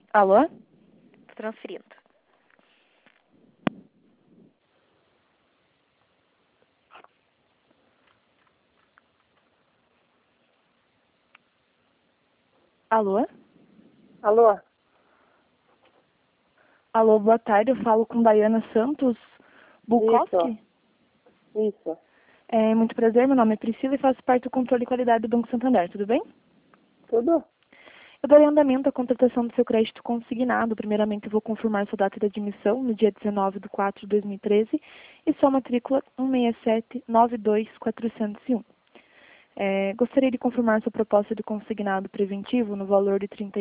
Alô? Tô transferindo. Alô? Alô? Alô, boa tarde. Eu falo com Daiana Santos Bukowski. Isso. Muito prazer, meu nome é Priscila e faço parte do controle de qualidade do Banco Santander, tudo bem? Tudo? Eu darei andamento à contratação do seu crédito consignado. Primeiramente, eu vou confirmar sua data de admissão no dia 19/4/2013 e sua matrícula 167-92401. Gostaria de confirmar sua proposta de consignado preventivo no valor de R$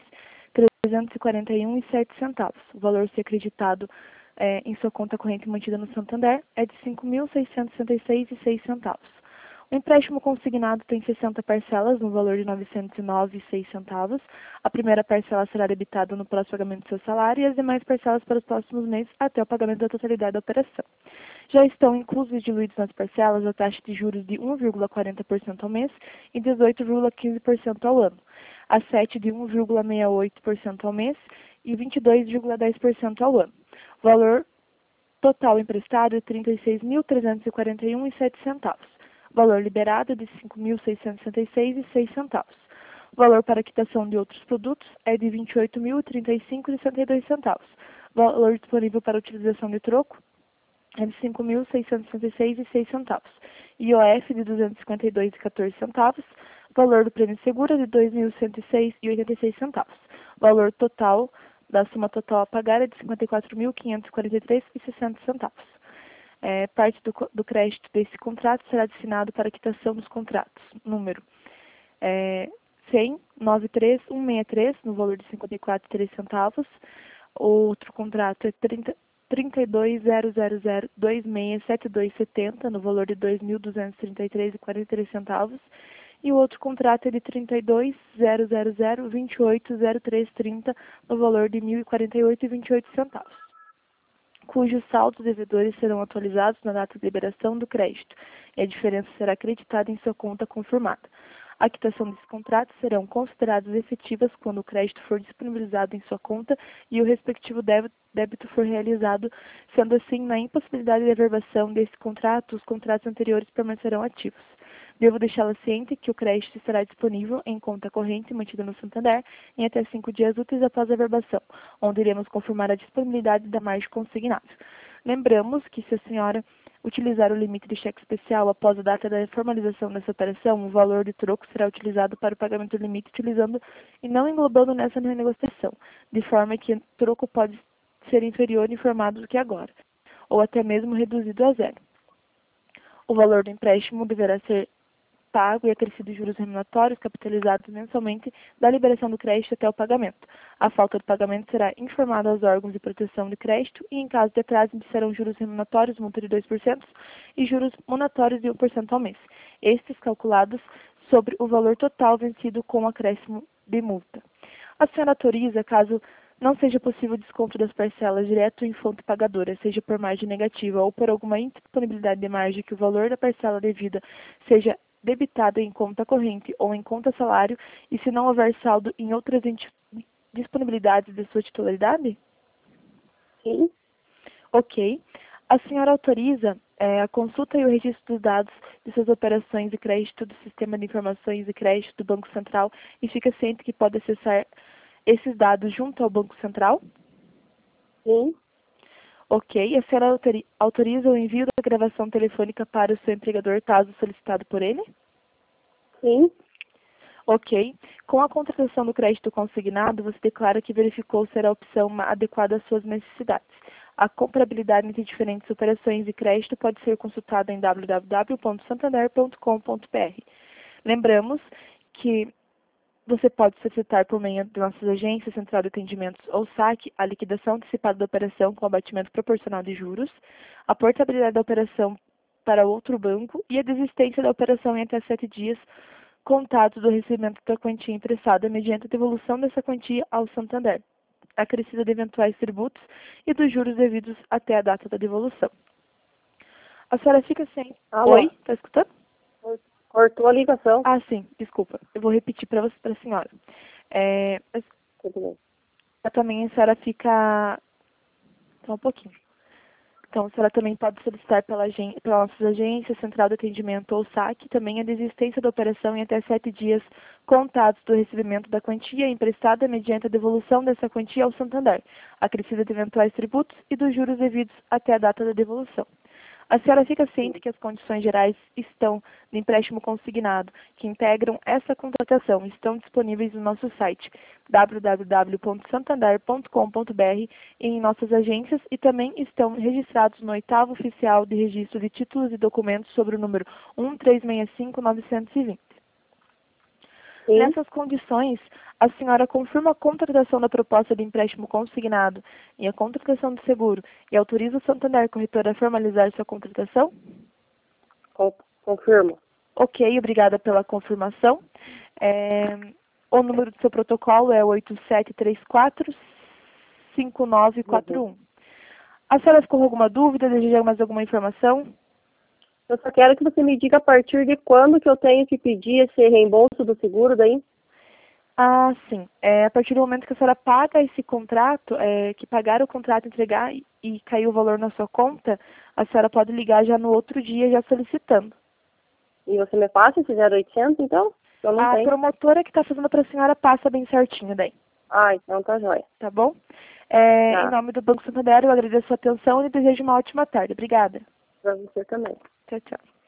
36.341,07 centavos. O valor ser acreditado em sua conta corrente mantida no Santander é de R$ 5.666,06 centavos. O empréstimo consignado tem 60 parcelas no valor de R$ 909,06 centavos. A primeira parcela será debitada no próximo pagamento do seu salário e as demais parcelas para os próximos meses até o pagamento da totalidade da operação. Já estão inclusos e diluídos nas parcelas a taxa de juros de 1,40% ao mês e 18,15% ao ano, a 7 de 1,68% ao mês e 22,10% ao ano. O valor total emprestado é R$ 36.341,07 centavos. Valor liberado é de R$ 5.666,06 centavos. O valor para quitação de outros produtos é de R$ 28.035,62 centavos. Valor disponível para utilização de troco é de R$ 5.666,06 centavos. IOF de R$ 252,14 centavos. Valor do prêmio seguro é de R$ 2.106,86 centavos. Valor total da soma total a pagar é de R$ 54.543,60 centavos. Parte do crédito desse contrato será destinado para a quitação dos contratos. Número 100-93-163, no valor de R$ 54,03 centavos. Outro contrato é 32.000.267270, no valor de R$ 2.233,43 centavos. E o outro contrato é de 32.000.280330, no valor de R$ 1.048,28 centavos, cujos saldos devedores serão atualizados na data de liberação do crédito, e a diferença será acreditada em sua conta confirmada. A quitação desses contratos serão consideradas efetivas quando o crédito for disponibilizado em sua conta e o respectivo débito for realizado. Sendo assim, na impossibilidade de averbação desse contrato, os contratos anteriores permanecerão ativos. Devo deixá-la ciente que o crédito estará disponível em conta corrente mantida no Santander em até 5 dias úteis após a averbação, onde iremos confirmar a disponibilidade da margem consignável. Lembramos que, se a senhora utilizar o limite de cheque especial após a data da formalização dessa operação, o valor de troco será utilizado para o pagamento do limite utilizando e não englobando nessa renegociação, de forma que o troco pode ser inferior informado do que agora, ou até mesmo reduzido a zero. O valor do empréstimo deverá ser pago e acrescido juros remuneratórios capitalizados mensalmente da liberação do crédito até o pagamento. A falta de pagamento será informada aos órgãos de proteção de crédito e, em caso de atraso, serão juros remuneratórios, multa de 2% e juros monatórios de 1% ao mês. Estes calculados sobre o valor total vencido com acréscimo de multa. A senhora autoriza, caso não seja possível desconto das parcelas direto em fonte pagadora, seja por margem negativa ou por alguma indisponibilidade de margem, que o valor da parcela devida seja debitado em conta corrente ou em conta salário, e se não houver saldo em outras disponibilidades de sua titularidade? Sim. Ok. A senhora autoriza a consulta e o registro dos dados de suas operações de crédito do Sistema de Informações de Crédito do Banco Central e fica ciente que pode acessar esses dados junto ao Banco Central? Sim. Ok. A senhora autoriza o envio da gravação telefônica para o seu empregador, caso solicitado por ele? Sim. Ok. Com a contratação do crédito consignado, você declara que verificou ser a opção adequada às suas necessidades. A comparabilidade entre diferentes operações de crédito pode ser consultada em www.santander.com.br. Lembramos que você pode solicitar por meio de nossas agências, Central de Atendimentos ou SAC, a liquidação antecipada da operação com abatimento proporcional de juros, a portabilidade da operação para outro banco e a desistência da operação em até 7 dias contados do recebimento da quantia emprestada mediante a devolução dessa quantia ao Santander, acrescida de eventuais tributos e dos juros devidos até a data da devolução. A senhora fica sem... Alô? Oi? Está escutando? Cortou a ligação. Ah, sim, desculpa. Eu vou repetir para a senhora. Tudo bem. A também a senhora fica... Só um pouquinho. Então, a senhora também pode solicitar pelas nossas agências, Central de Atendimento ou SAC, também a desistência da operação em até 7 dias contados do recebimento da quantia emprestada mediante a devolução dessa quantia ao Santander, acrescida de eventuais tributos e dos juros devidos até a data da devolução. A senhora fica ciente que as condições gerais estão no empréstimo consignado, que integram essa contratação, estão disponíveis no nosso site www.santander.com.br e em nossas agências e também estão registrados no 8º Oficial de Registro de Títulos e Documentos sobre o número 13665-920. Sim. Nessas condições, a senhora confirma a contratação da proposta de empréstimo consignado e a contratação do seguro e autoriza o Santander Corretora a formalizar sua contratação? Confirmo. Ok, obrigada pela confirmação. O número do seu protocolo é 8734-5941. A senhora ficou com alguma dúvida? Deseja mais alguma informação? Eu só quero que você me diga a partir de quando que eu tenho que pedir esse reembolso do seguro daí. Ah, sim. A partir do momento que a senhora paga esse contrato, que pagar o contrato, entregar e cair o valor na sua conta, a senhora pode ligar já no outro dia, já solicitando. E você me passa esse 0800, então? Eu não A tenho. promotora que está fazendo para a senhora passa bem certinho daí, Ah, então tá jóia. tá bom? Tá. Em nome do Banco Santander, eu agradeço a sua atenção e desejo uma ótima tarde. Obrigada. Pra você também. Tchau, tchau.